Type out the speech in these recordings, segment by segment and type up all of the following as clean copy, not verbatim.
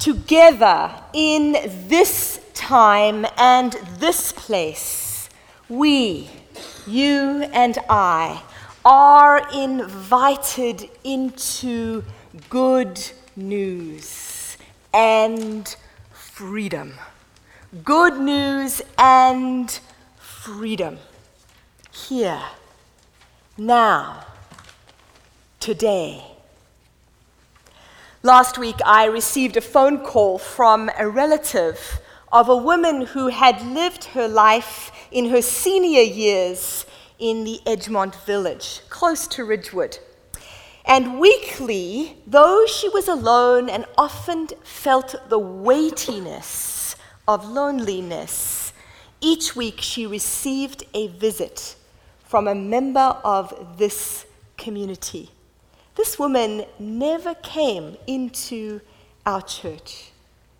Together in this time and this place, we, you and I, are invited into good news and freedom. Good news and freedom. Here, now, today. Last week, I received a phone call from a relative of a woman who had lived her life in her senior years in the Edgemont village, close to Ridgewood. And weekly, though she was alone and often felt the weightiness of loneliness, each week she received a visit from a member of this community. This woman never came into our church.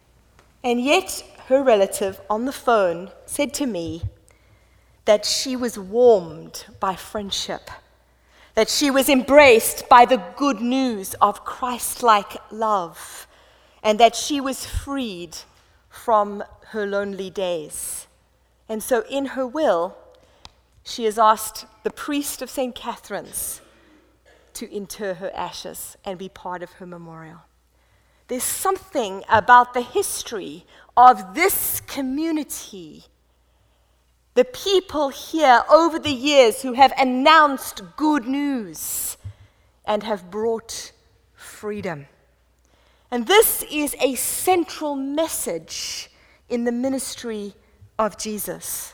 And yet her relative on the phone said to me that she was warmed by friendship, that she was embraced by the good news of Christ-like love, and that she was freed from her lonely days. And so in her will, she has asked the priest of St. Catherine's to inter her ashes and be part of her memorial. There's something about the history of this community, the people here over the years who have announced good news and have brought freedom. And this is a central message in the ministry of Jesus.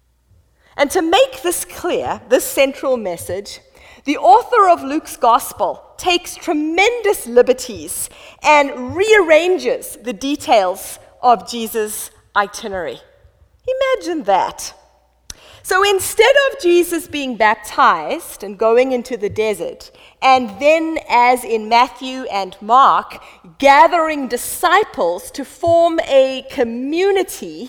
And to make this clear, this central message, the author of Luke's Gospel takes tremendous liberties and rearranges the details of Jesus' itinerary. Imagine that. So instead of Jesus being baptized and going into the desert, and then, as in Matthew and Mark, gathering disciples to form a community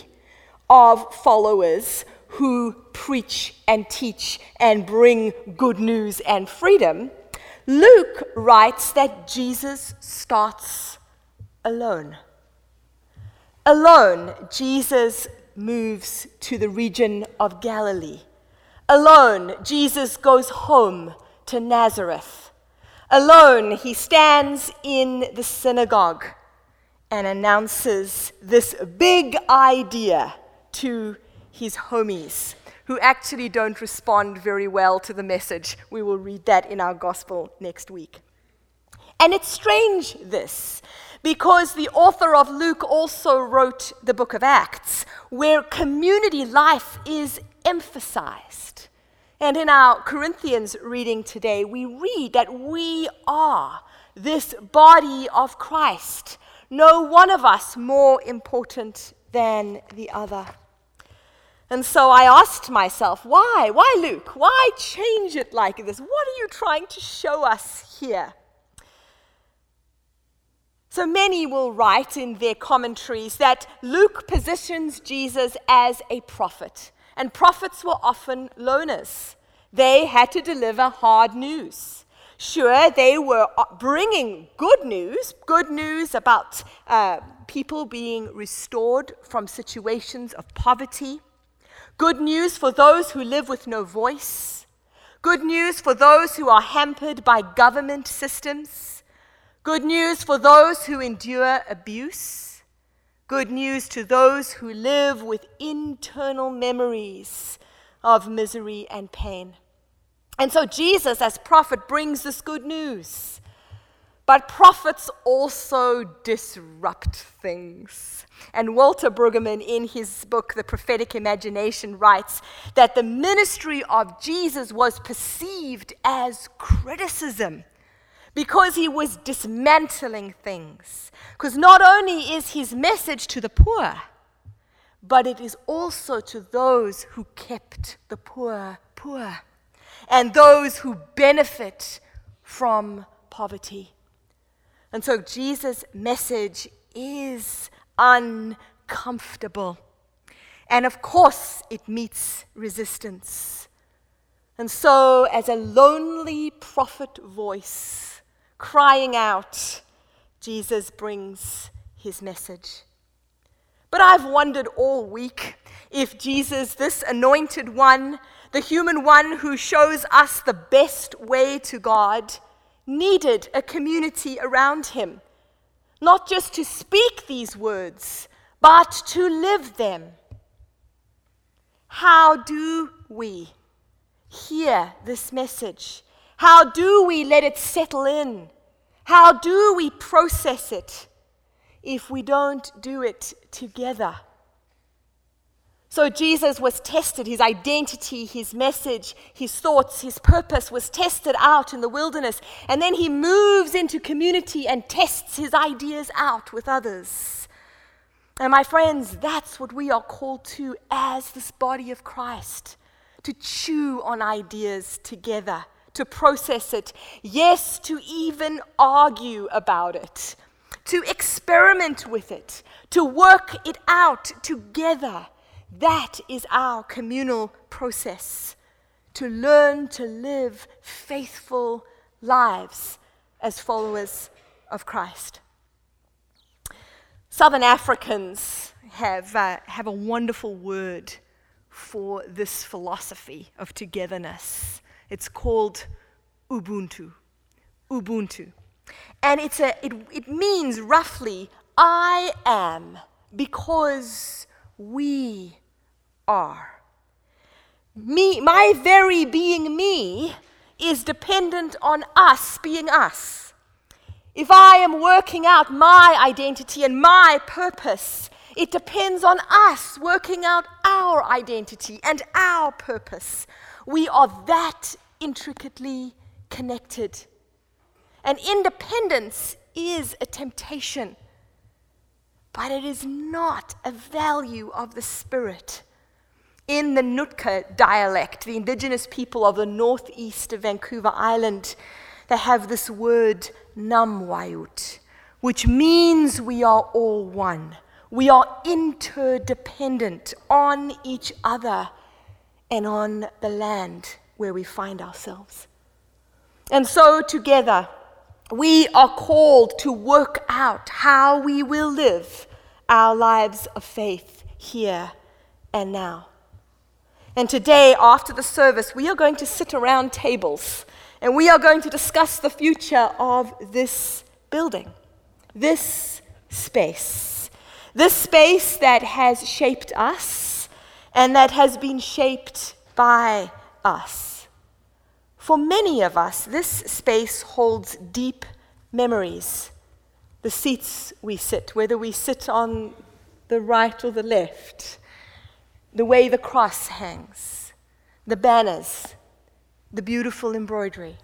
of followers who preach and teach and bring good news and freedom, Luke writes that Jesus starts alone. Alone, Jesus moves to the region of Galilee. Alone, Jesus goes home to Nazareth. Alone, he stands in the synagogue and announces this big idea to his homies, who actually don't respond very well to the message. We will read that in our gospel next week. And it's strange, this, because the author of Luke also wrote the book of Acts, where community life is emphasized. And in our Corinthians reading today, we read that we are this body of Christ, no one of us more important than the other. And so I asked myself, why? Why, Luke? Why change it like this? What are you trying to show us here? So many will write in their commentaries that Luke positions Jesus as a prophet. And prophets were often loners. They had to deliver hard news. Sure, they were bringing good news about people being restored from situations of poverty. Good news for those who live with no voice. Good news for those who are hampered by government systems. Good news for those who endure abuse. Good news to those who live with internal memories of misery and pain. And so Jesus, as prophet, brings this good news. But prophets also disrupt things. And Walter Brueggemann, in his book, The Prophetic Imagination, writes that the ministry of Jesus was perceived as criticism because he was dismantling things. Because not only is his message to the poor, but it is also to those who kept the poor poor and those who benefit from poverty. And so Jesus' message is uncomfortable. And of course, it meets resistance. And so, as a lonely prophet voice crying out, Jesus brings his message. But I've wondered all week if Jesus, this anointed one, the human one who shows us the best way to God, needed a community around him, not just to speak these words, but to live them. How do we hear this message? How do we let it settle in? How do we process it if we don't do it together? So Jesus was tested. His identity, his message, his thoughts, his purpose was tested out in the wilderness. And then he moves into community and tests his ideas out with others. And my friends, that's what we are called to as this body of Christ, to chew on ideas together, to process it, yes, to even argue about it, to experiment with it, to work it out together. That is our communal process, to learn to live faithful lives as followers of Christ. Southern Africans have a wonderful word for this philosophy of togetherness. It's called Ubuntu. Ubuntu. And it means roughly, I am because we are. Me, my very being me, is dependent on us being us. If I am working out my identity and my purpose, it depends on us working out our identity and our purpose. We are that intricately connected. And independence is a temptation, but it is not a value of the Spirit. In the Nootka dialect, the indigenous people of the northeast of Vancouver Island, they have this word, Namwayut, which means we are all one. We are interdependent on each other and on the land where we find ourselves. And so together, we are called to work out how we will live our lives of faith here and now. And today, after the service, we are going to sit around tables and we are going to discuss the future of this building, this space that has shaped us and that has been shaped by us. For many of us, this space holds deep memories. The seats we sit, whether we sit on the right or the left, the way the cross hangs, the banners, the beautiful embroidery.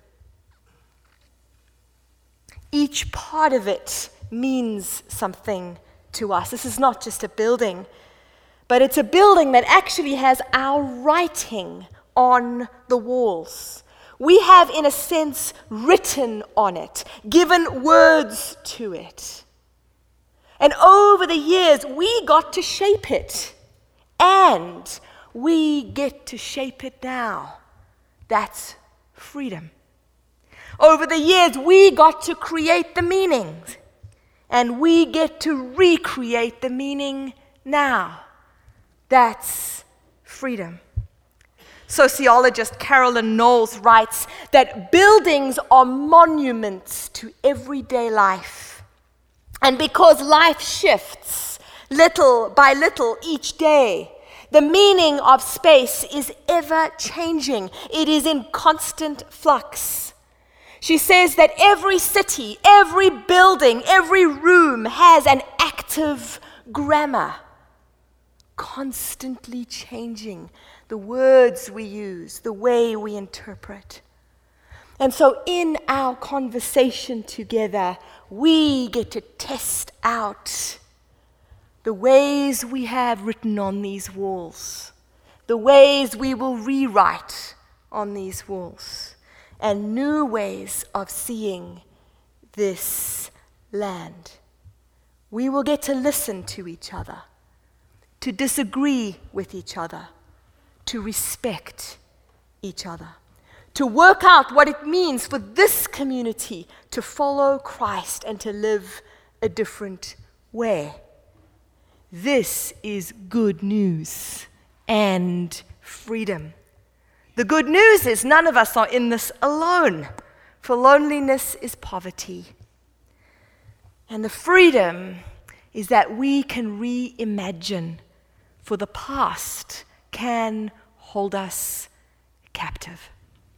Each part of it means something to us. This is not just a building, but it's a building that actually has our writing on the walls. We have, in a sense, written on it, given words to it. And over the years, we got to shape it. And we get to shape it now. That's freedom. Over the years, we got to create the meanings. And we get to recreate the meaning now. That's freedom. Sociologist Carolyn Knowles writes that buildings are monuments to everyday life. And because life shifts little by little each day, the meaning of space is ever changing. It is in constant flux. She says that every city, every building, every room has an active grammar, constantly changing the words we use, the way we interpret. And so in our conversation together, we get to test out the ways we have written on these walls, the ways we will rewrite on these walls, and new ways of seeing this land. We will get to listen to each other, to disagree with each other, to respect each other, to work out what it means for this community to follow Christ and to live a different Where? This is good news and freedom. The good news is none of us are in this alone, for loneliness is poverty. And the freedom is that we can reimagine, for the past can hold us captive.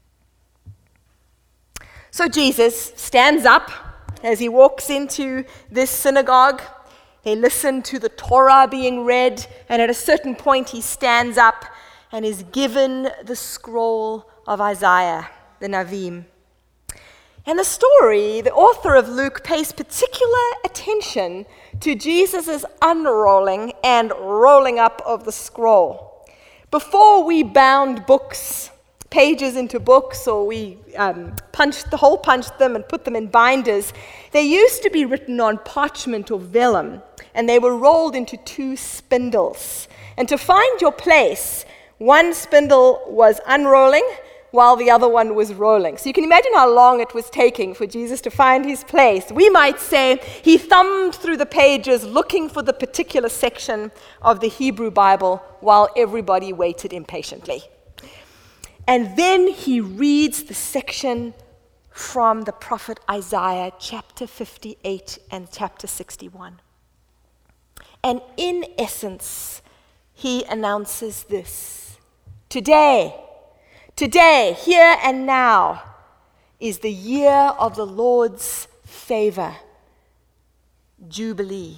So Jesus stands up as he walks into this synagogue. They listen to the Torah being read, and at a certain point he stands up and is given the scroll of Isaiah, the Navim. And the story, the author of Luke pays particular attention to Jesus' unrolling and rolling up of the scroll. Before we bound pages into books, or we punched them and put them in binders, they used to be written on parchment or vellum, and they were rolled into 2 spindles. And to find your place, one spindle was unrolling while the other one was rolling. So you can imagine how long it was taking for Jesus to find his place. We might say he thumbed through the pages looking for the particular section of the Hebrew Bible while everybody waited impatiently. And then he reads the section from the prophet Isaiah, chapter 58 and chapter 61. And in essence, he announces this: Today, here and now, is the year of the Lord's favor, Jubilee.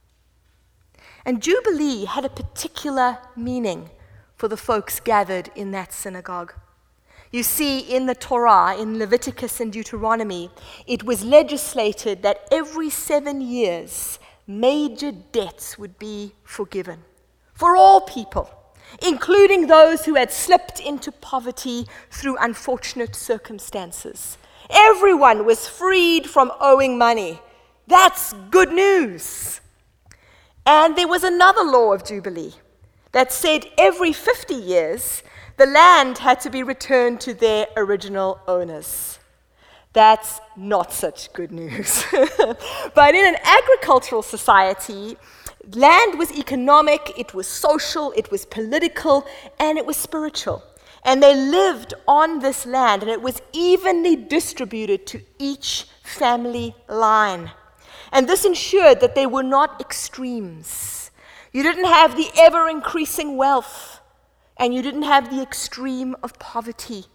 And Jubilee had a particular meaning for the folks gathered in that synagogue. You see, in the Torah, in Leviticus and Deuteronomy, it was legislated that every 7 years, major debts would be forgiven for all people, including those who had slipped into poverty through unfortunate circumstances. Everyone was freed from owing money. That's good news. And there was another law of Jubilee that said every 50 years, the land had to be returned to their original owners. That's not such good news. But in an agricultural society, land was economic, it was social, it was political, and it was spiritual. And they lived on this land, and it was evenly distributed to each family line. And this ensured that there were not extremes. You didn't have the ever-increasing wealth, and you didn't have the extreme of poverty.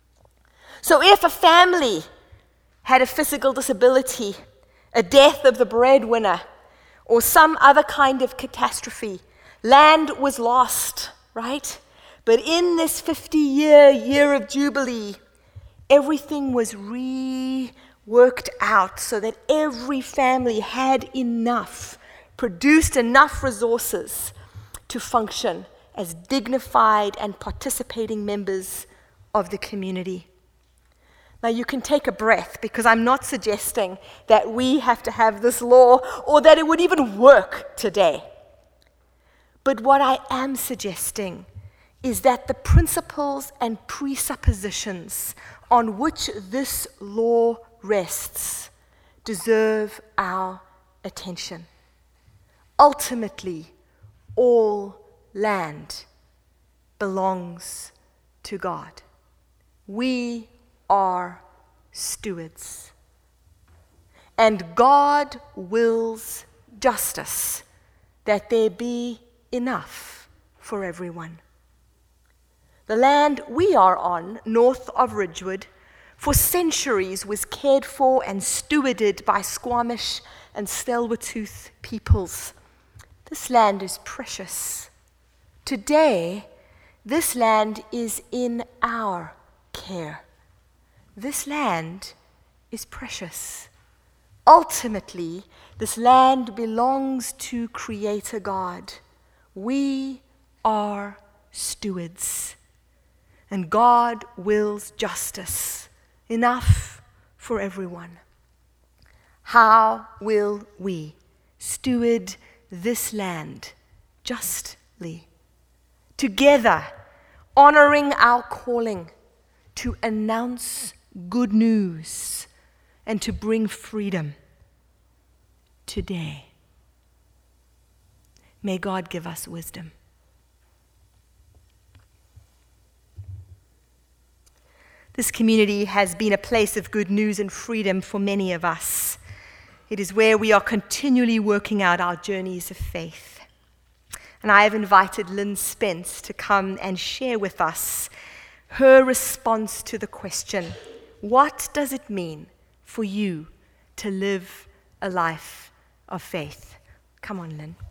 So if a family had a physical disability, a death of the breadwinner, or some other kind of catastrophe, land was lost, right? But in this 50-year of Jubilee, everything was reworked out so that every family had enough, produced enough resources to function as dignified and participating members of the community. Now you can take a breath, because I'm not suggesting that we have to have this law or that it would even work today. But what I am suggesting is that the principles and presuppositions on which this law rests deserve our attention. Ultimately, all land belongs to God. We are stewards. And God wills justice, that there be enough for everyone. The land we are on, north of Ridgewood, for centuries was cared for and stewarded by Squamish and Tsleil-Waututh peoples. This land is precious. Today, this land is in our care. This land is precious. Ultimately, this land belongs to Creator God. We are stewards. And God wills justice, enough for everyone. How will we steward this land justly? Together, honoring our calling to announce good news and to bring freedom today. May God give us wisdom. This community has been a place of good news and freedom for many of us. It is where we are continually working out our journeys of faith. And I have invited Lynn Spence to come and share with us her response to the question, what does it mean for you to live a life of faith? Come on, Lynn.